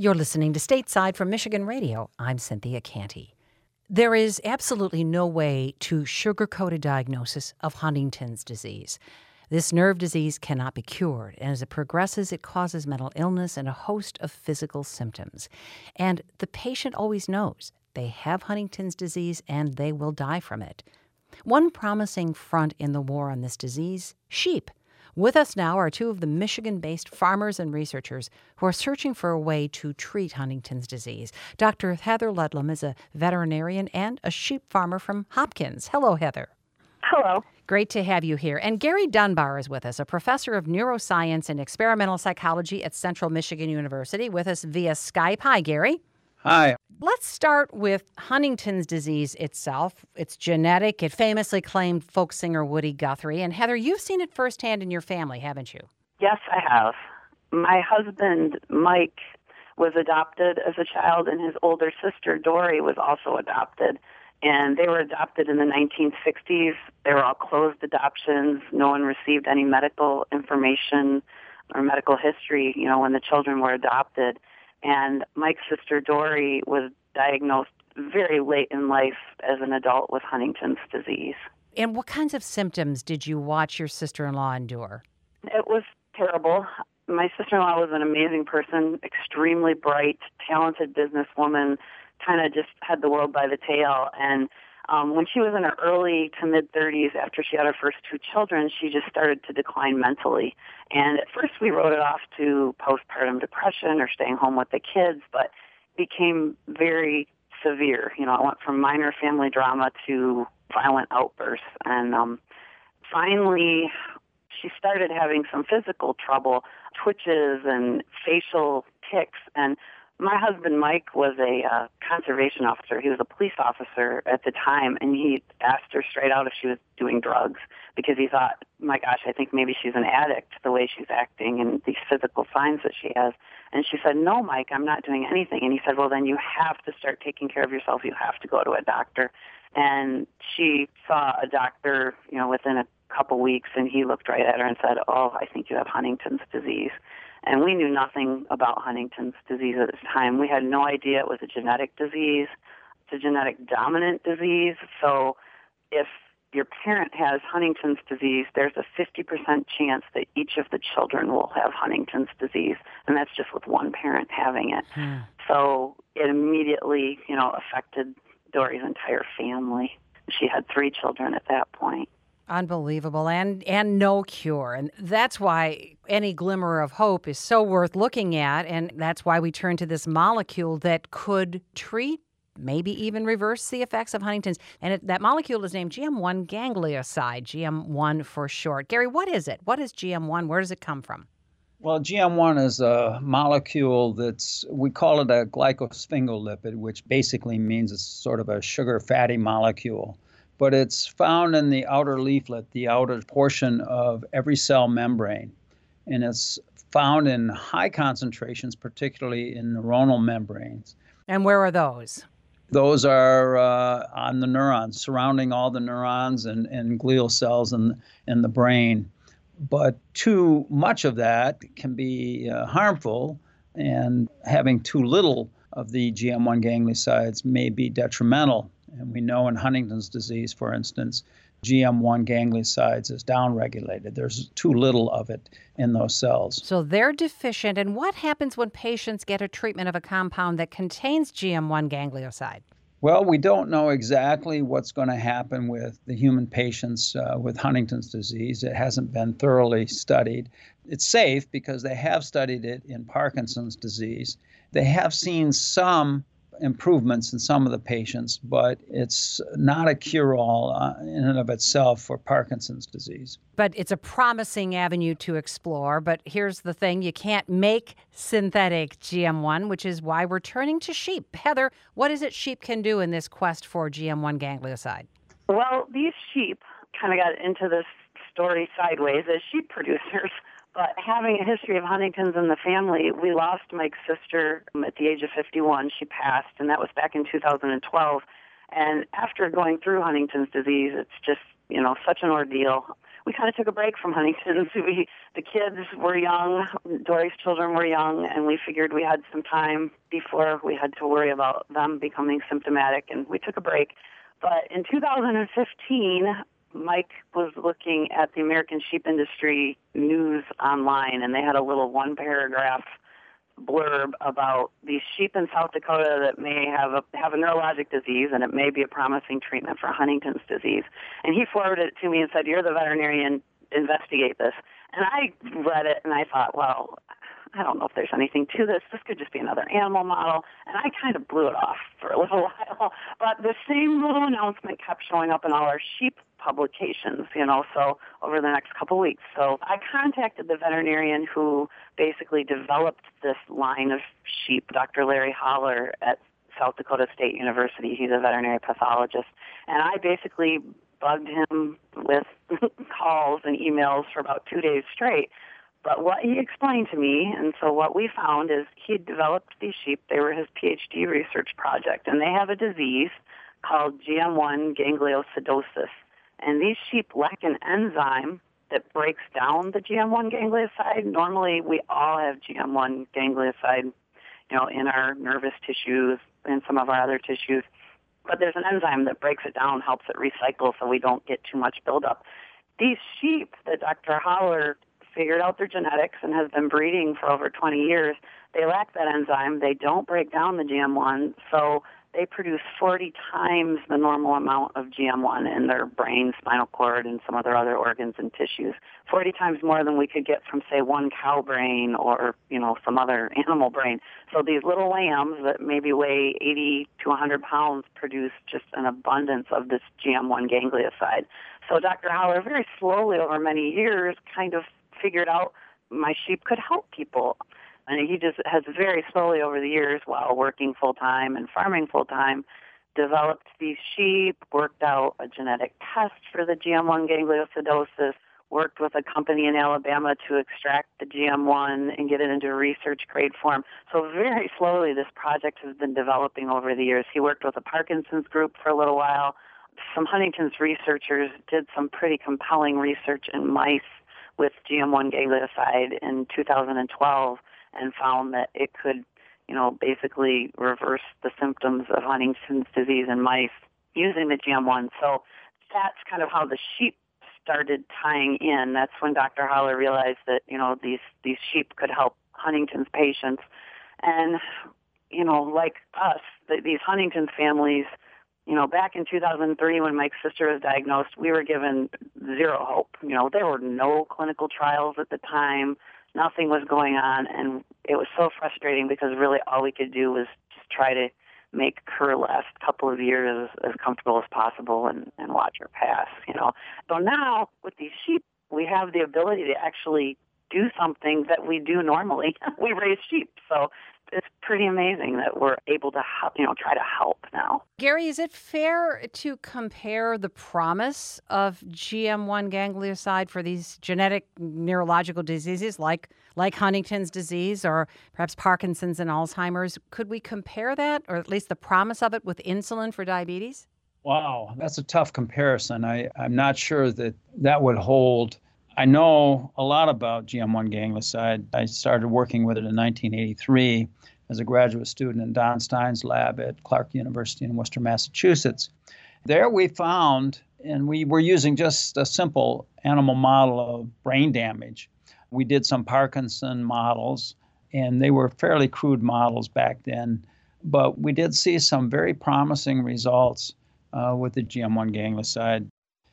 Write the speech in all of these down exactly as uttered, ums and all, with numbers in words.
You're listening to Stateside from Michigan Radio. I'm Cynthia Canty. There is absolutely no way to sugarcoat a diagnosis of Huntington's disease. This nerve disease cannot be cured, and as it progresses, it causes mental illness and a host of physical symptoms. And the patient always knows they have Huntington's disease and they will die from it. One promising front in the war on this disease, sheep. With us now are two of the Michigan-based farmers and researchers who are searching for a way to treat Huntington's disease. Doctor Heather Ludlam is a veterinarian and a sheep farmer from Hopkins. Hello, Heather. Hello. Great to have you here. And Gary Dunbar is with us, a professor of neuroscience and experimental psychology at Central Michigan University, with us via Skype. Hi, Gary. Hi. Let's start with Huntington's disease itself. It's genetic. It famously claimed folk singer Woody Guthrie. And Heather, you've seen it firsthand in your family, haven't you? Yes, I have. My husband, Mike, was adopted as a child, and his older sister, Dory, was also adopted. And they were adopted in the nineteen sixties. They were all closed adoptions. No one received any medical information or medical history, you know, when the children were adopted. And Mike's sister, Dory, was diagnosed very late in life as an adult with Huntington's disease. And what kinds of symptoms did you watch your sister-in-law endure? It was terrible. My sister-in-law was an amazing person, extremely bright, talented businesswoman, kind of just had the world by the tail. And um, when she was in her early to mid-thirties, after she had her first two children, she just started to decline mentally. And at first we wrote it off to postpartum depression or staying home with the kids, but it became very severe. You know, it went from minor family drama to violent outbursts. And um, finally, she started having some physical trouble, twitches and facial tics. And my husband, Mike, was a uh, conservation officer. He was a police officer at the time, and he asked her straight out if she was doing drugs because he thought, my gosh, I think maybe she's an addict, the way she's acting and these physical signs that she has. And she said, no, Mike, I'm not doing anything. And he said, well, then you have to start taking care of yourself. You have to go to a doctor. And she saw a doctor, you know, within a couple weeks, and he looked right at her and said, oh, I think you have Huntington's disease. And we knew nothing about Huntington's disease at this time. We had no idea it was a genetic disease. It's a genetic dominant disease. So if your parent has Huntington's disease, there's a fifty percent chance that each of the children will have Huntington's disease. And that's just with one parent having it. Hmm. So it immediately, you know, affected Dory's entire family. She had three children at that point. Unbelievable, and and no cure. And that's why any glimmer of hope is so worth looking at, and that's why we turn to this molecule that could treat, maybe even reverse the effects of Huntington's. And it, that molecule is named G M one ganglioside, G M one for short. Gary, what is it? What is G M one? Where does it come from? Well, G M one is a molecule that's, we call it a glycosphingolipid, which basically means it's sort of a sugar fatty molecule. But it's found in the outer leaflet, the outer portion of every cell membrane. And it's found in high concentrations, particularly in neuronal membranes. And where are those? Those are uh, on the neurons, surrounding all the neurons and, and glial cells in, in the brain. But too much of that can be uh, harmful, and having too little of the G M one gangliosides may be detrimental. And we know in Huntington's disease, for instance, G M one gangliosides is downregulated. There's too little of it in those cells. So they're deficient. And what happens when patients get a treatment of a compound that contains G M one ganglioside? Well, we don't know exactly what's going to happen with the human patients uh, with Huntington's disease. It hasn't been thoroughly studied. It's safe because they have studied it in Parkinson's disease. They have seen some improvements in some of the patients, but it's not a cure-all uh, in and of itself for Parkinson's disease. But it's a promising avenue to explore. But here's the thing, you can't make synthetic G M one, which is why we're turning to sheep. Heather, what is it sheep can do in this quest for G M one ganglioside? Well, these sheep kind of got into this story sideways as sheep producers. But having a history of Huntington's in the family, we lost Mike's sister at the age of fifty-one. She passed, and that was back in two thousand twelve. And after going through Huntington's disease, it's just, you know, such an ordeal. we kind of took a break from Huntington's. We, the kids were young, Dory's children were young, and we figured we had some time before we had to worry about them becoming symptomatic, and we took a break. But in two thousand fifteen, Mike was looking at the American sheep industry news online, and they had a little one-paragraph blurb about these sheep in South Dakota that may have a have a neurologic disease, and it may be a promising treatment for Huntington's disease. And he forwarded it to me and said, "You're the veterinarian, investigate this." And I read it, and I thought, well, I don't know if there's anything to this. This could just be another animal model. And I kind of blew it off for a little while. But the same little announcement kept showing up in all our sheep publications, you know, so over the next couple of weeks. So I contacted the veterinarian who basically developed this line of sheep, Doctor Larry Holler at South Dakota State University. He's a veterinary pathologist. And I basically bugged him with calls and emails for about two days straight. But what he explained to me, and so what we found is he developed these sheep. They were his PhD research project, and they have a disease called G M one gangliosidosis. And these sheep lack an enzyme that breaks down the G M one ganglioside. Normally, we all have G M one ganglioside, you know, in our nervous tissues and some of our other tissues. But there's an enzyme that breaks it down, helps it recycle so we don't get too much buildup. These sheep that Doctor Holler figured out their genetics and has been breeding for over twenty years, they lack that enzyme. They don't break down the G M one, so they produce forty times the normal amount of G M one in their brain, spinal cord, and some of their other organs and tissues. forty times more than we could get from, say, one cow brain or, you know, some other animal brain. So these little lambs that maybe weigh eighty to one hundred pounds produce just an abundance of this G M one ganglioside. So Doctor Holler, very slowly over many years, kind of figured out my sheep could help people. And he just has very slowly over the years, while working full-time and farming full-time, developed these sheep, worked out a genetic test for the G M one gangliosidosis, worked with a company in Alabama to extract the G M one and get it into a research-grade form. So very slowly this project has been developing over the years. He worked with a Parkinson's group for a little while. Some Huntington's researchers did some pretty compelling research in mice with G M one ganglioside in two thousand twelve and found that it could, you know, basically reverse the symptoms of Huntington's disease in mice using the G M one. So that's kind of how the sheep started tying in. That's when Doctor Holler realized that, you know, these, these sheep could help Huntington's patients. And, you know, like us, the, these Huntington's families, you know, back in two thousand three when Mike's sister was diagnosed, we were given zero hope. You know, there were no clinical trials at the time. Nothing was going on, and it was so frustrating because really all we could do was just try to make her last couple of years as, as comfortable as possible and, and watch her pass, you know. So now with these sheep, we have the ability to actually do something that we do normally. We raise sheep, so it's pretty amazing that we're able to help, you know, try to help now. Gary, is it fair to compare the promise of G M one ganglioside for these genetic neurological diseases like like Huntington's disease or perhaps Parkinson's and Alzheimer's? Could we compare that, or at least the promise of it, with insulin for diabetes? Wow, that's a tough comparison. I, I'm not sure that that would hold. I know a lot about G M one ganglioside. I started working with it in nineteen eighty-three as a graduate student in Don Stein's lab at Clark University in Worcester, Massachusetts. There we found, and we were using just a simple animal model of brain damage. We did some Parkinson models, and they were fairly crude models back then, but we did see some very promising results uh, with the G M one ganglioside.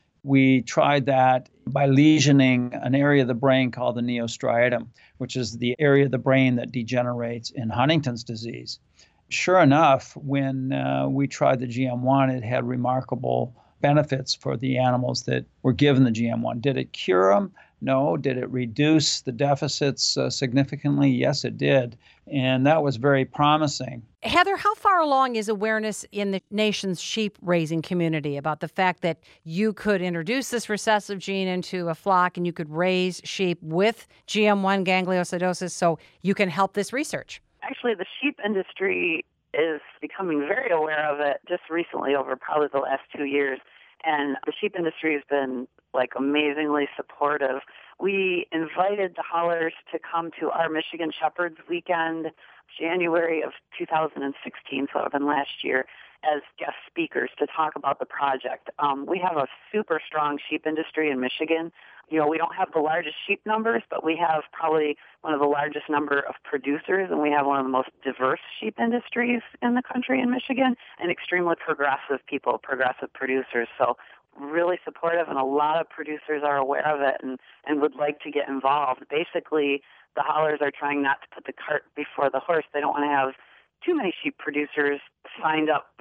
We tried that by lesioning an area of the brain called the neostriatum, which is the area of the brain that degenerates in Huntington's disease. Sure enough, when uh, we tried the G M one, it had remarkable benefits for the animals that were given the G M one. Did it cure them? No. Did it reduce the deficits uh, significantly? Yes, it did. And that was very promising. Heather, how far along is awareness in the nation's sheep-raising community about the fact that you could introduce this recessive gene into a flock and you could raise sheep with G M one gangliosidosis so you can help this research? Actually, the sheep industry is becoming very aware of it just recently over probably the last two years. And the sheep industry has been like amazingly supportive. We invited the haulers to come to our Michigan Shepherds Weekend, January of two thousand sixteen, so it would have been last year, as guest speakers to talk about the project. Um, we have a super strong sheep industry in Michigan. You know, we don't have the largest sheep numbers, but we have probably one of the largest number of producers, and we have one of the most diverse sheep industries in the country in Michigan, and extremely progressive people, progressive producers. So really supportive, and a lot of producers are aware of it and, and would like to get involved. Basically, the haulers are trying not to put the cart before the horse. They don't want to have too many sheep producers signed up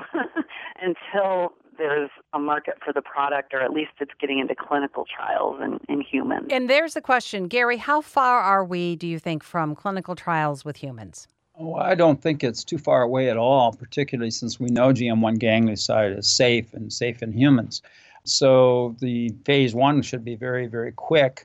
until there's a market for the product, or at least it's getting into clinical trials in, in humans. And there's the question, Gary, how far are we, do you think, from clinical trials with humans? Oh, I don't think it's too far away at all, particularly since we know G M one ganglioside is safe and safe in humans. So the phase one should be very, very quick.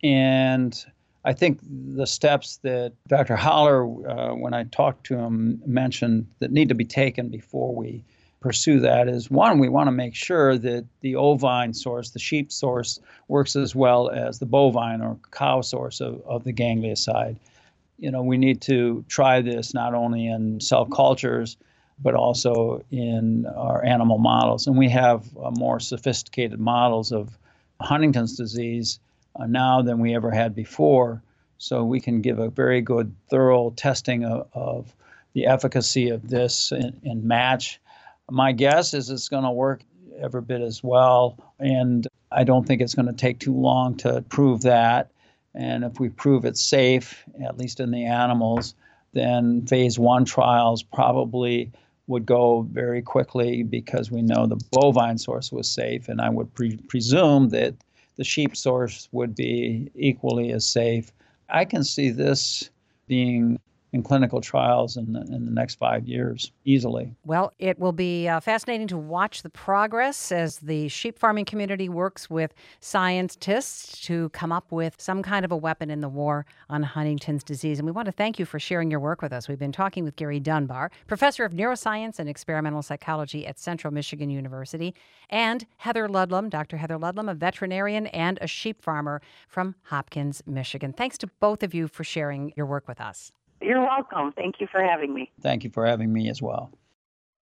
And I think the steps that Doctor Haller, uh, when I talked to him, mentioned that need to be taken before we pursue that is, one, we want to make sure that the ovine source, the sheep source, works as well as the bovine or cow source of, of the ganglioside. You know, we need to try this not only in cell cultures, but also in our animal models. And we have uh, more sophisticated models of Huntington's disease uh, now than we ever had before. So we can give a very good, thorough testing of, of the efficacy of this and, and match. My guess is it's going to work every bit as well. And I don't think it's going to take too long to prove that. And if we prove it's safe, at least in the animals, then phase one trials probably would go very quickly because we know the bovine source was safe. And I would pre- presume that the sheep source would be equally as safe. I can see this being in clinical trials in the, in the next five years, easily. Well, it will be uh, fascinating to watch the progress as the sheep farming community works with scientists to come up with some kind of a weapon in the war on Huntington's disease. And we want to thank you for sharing your work with us. We've been talking with Gary Dunbar, professor of neuroscience and experimental psychology at Central Michigan University, and Heather Ludlam, Doctor Heather Ludlam, a veterinarian and a sheep farmer from Hopkins, Michigan. Thanks to both of you for sharing your work with us. You're welcome. Thank you for having me. Thank you for having me as well.